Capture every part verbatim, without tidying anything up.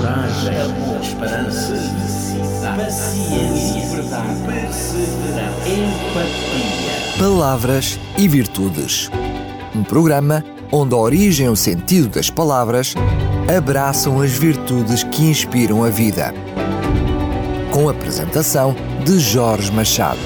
coragem, amor, esperança, felicidade, paciência, verdade, perseverança, empatia. Palavras e Virtudes. Um programa onde a origem e o sentido das palavras abraçam as virtudes que inspiram a vida. Com a apresentação de Jorge Machado.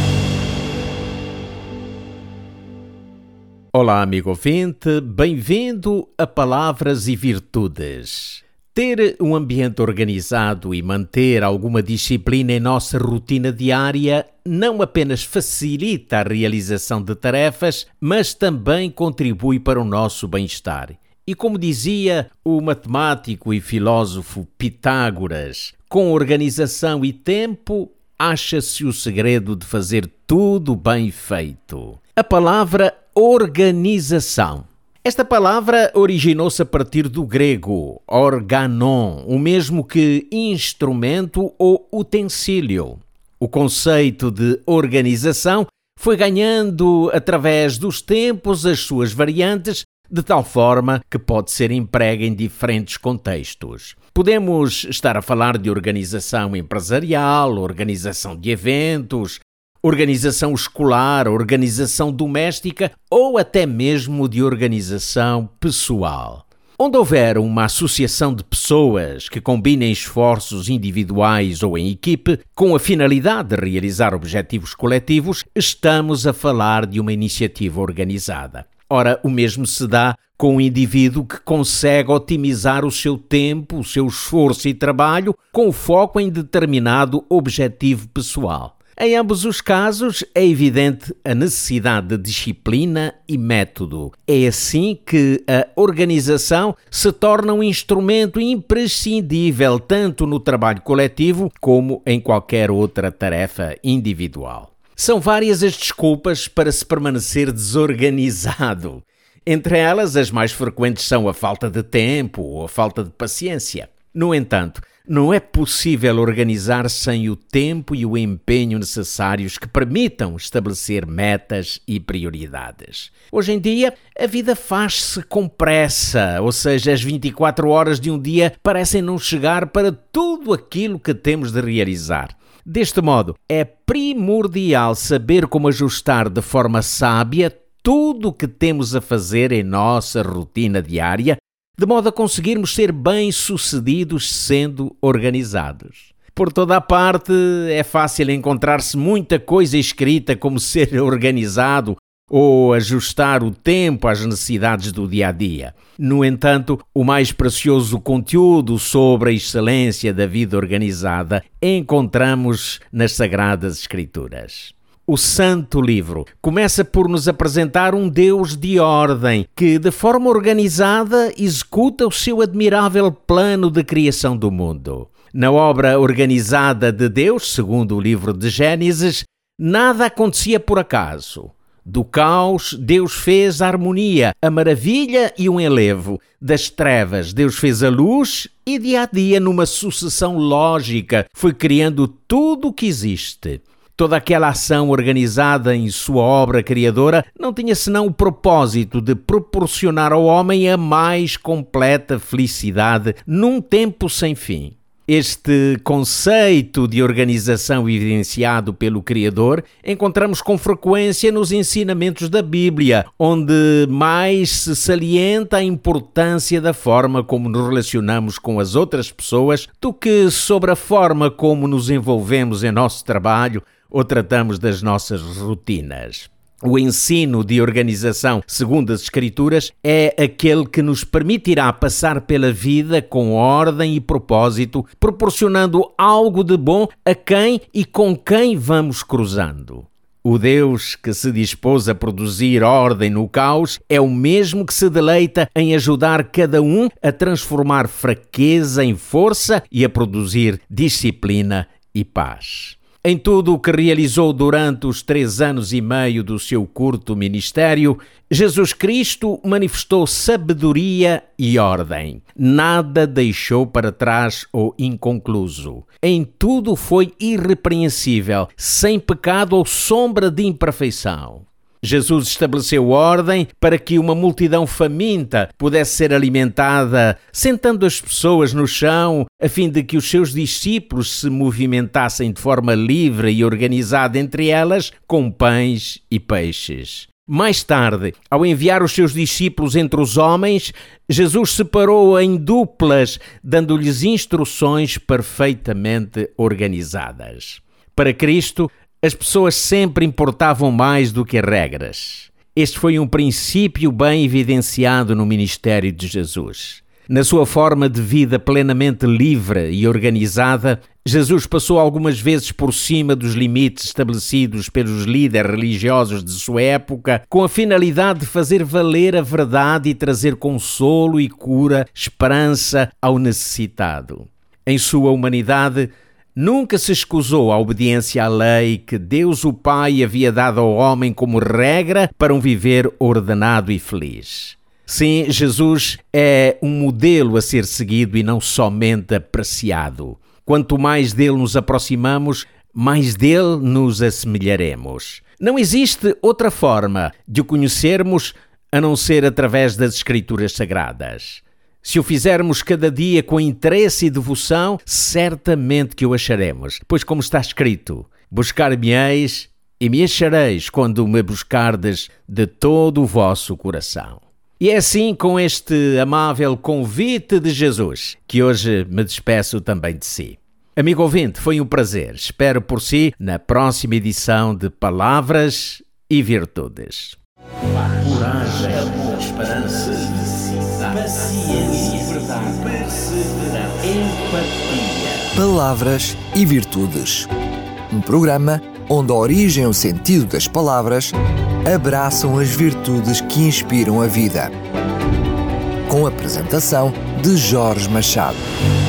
Olá, amigo ouvinte, bem-vindo a Palavras e Virtudes. Ter um ambiente organizado e manter alguma disciplina em nossa rotina diária não apenas facilita a realização de tarefas, mas também contribui para o nosso bem-estar. E como dizia o matemático e filósofo Pitágoras, com organização e tempo, acha-se o segredo de fazer tudo bem feito. A palavra organização. Esta palavra originou-se a partir do grego organon, o mesmo que instrumento ou utensílio. O conceito de organização foi ganhando, através dos tempos, as suas variantes, de tal forma que pode ser emprego em diferentes contextos. Podemos estar a falar de organização empresarial, organização de eventos, organização escolar, organização doméstica ou até mesmo de organização pessoal. Onde houver uma associação de pessoas que combinem esforços individuais ou em equipe com a finalidade de realizar objetivos coletivos, estamos a falar de uma iniciativa organizada. Ora, o mesmo se dá com o indivíduo que consegue otimizar o seu tempo, o seu esforço e trabalho com foco em determinado objetivo pessoal. Em ambos os casos, é evidente a necessidade de disciplina e método. É assim que a organização se torna um instrumento imprescindível tanto no trabalho coletivo como em qualquer outra tarefa individual. São várias as desculpas para se permanecer desorganizado. Entre elas, as mais frequentes são a falta de tempo ou a falta de paciência. No entanto, não é possível organizar sem o tempo e o empenho necessários que permitam estabelecer metas e prioridades. Hoje em dia, a vida faz-se com pressa, ou seja, as vinte e quatro horas de um dia parecem não chegar para tudo aquilo que temos de realizar. Deste modo, é primordial saber como ajustar de forma sábia tudo o que temos a fazer em nossa rotina diária, de modo a conseguirmos ser bem-sucedidos sendo organizados. Por toda a parte, é fácil encontrar-se muita coisa escrita como ser organizado ou ajustar o tempo às necessidades do dia-a-dia. No entanto, o mais precioso conteúdo sobre a excelência da vida organizada encontramos nas Sagradas Escrituras. O Santo Livro começa por nos apresentar um Deus de ordem que, de forma organizada, executa o seu admirável plano de criação do mundo. Na obra organizada de Deus, segundo o livro de Gênesis, nada acontecia por acaso. Do caos, Deus fez a harmonia, a maravilha e um enlevo. Das trevas, Deus fez a luz e, dia a dia, numa sucessão lógica, foi criando tudo o que existe. Toda aquela ação organizada em sua obra criadora não tinha senão o propósito de proporcionar ao homem a mais completa felicidade num tempo sem fim. Este conceito de organização evidenciado pelo Criador encontramos com frequência nos ensinamentos da Bíblia, onde mais se salienta a importância da forma como nos relacionamos com as outras pessoas do que sobre a forma como nos envolvemos em nosso trabalho ou tratamos das nossas rotinas. O ensino de organização, segundo as Escrituras, é aquele que nos permitirá passar pela vida com ordem e propósito, proporcionando algo de bom a quem e com quem vamos cruzando. O Deus que se dispôs a produzir ordem no caos é o mesmo que se deleita em ajudar cada um a transformar fraqueza em força e a produzir disciplina e paz. Em tudo o que realizou durante os três anos e meio do seu curto ministério, Jesus Cristo manifestou sabedoria e ordem. Nada deixou para trás ou inconcluso. Em tudo foi irrepreensível, sem pecado ou sombra de imperfeição. Jesus estabeleceu ordem para que uma multidão faminta pudesse ser alimentada, sentando as pessoas no chão, a fim de que os seus discípulos se movimentassem de forma livre e organizada entre elas, com pães e peixes. Mais tarde, ao enviar os seus discípulos entre os homens, Jesus separou em duplas, dando-lhes instruções perfeitamente organizadas. Para Cristo, as pessoas sempre importavam mais do que regras. Este foi um princípio bem evidenciado no ministério de Jesus. Na sua forma de vida plenamente livre e organizada, Jesus passou algumas vezes por cima dos limites estabelecidos pelos líderes religiosos de sua época, com a finalidade de fazer valer a verdade e trazer consolo e cura, esperança ao necessitado. Em sua humanidade, nunca se escusou a obediência à lei que Deus o Pai havia dado ao homem como regra para um viver ordenado e feliz. Sim, Jesus é um modelo a ser seguido e não somente apreciado. Quanto mais dele nos aproximamos, mais dele nos assemelharemos. Não existe outra forma de o conhecermos a não ser através das Escrituras Sagradas. Se o fizermos cada dia com interesse e devoção, certamente que o acharemos, pois como está escrito, buscar-me-eis e me achareis quando me buscardes de todo o vosso coração. E é assim, com este amável convite de Jesus, que hoje me despeço também de si. Amigo ouvinte, foi um prazer. Espero por si na próxima edição de Palavras e Virtudes. Coragem, amor, esperança, felicidade, paciência, verdade, perseverança, empatia. Palavras e Virtudes. Um programa onde a origem e o sentido das palavras abraçam as virtudes que inspiram a vida. Com a apresentação de Jorge Machado.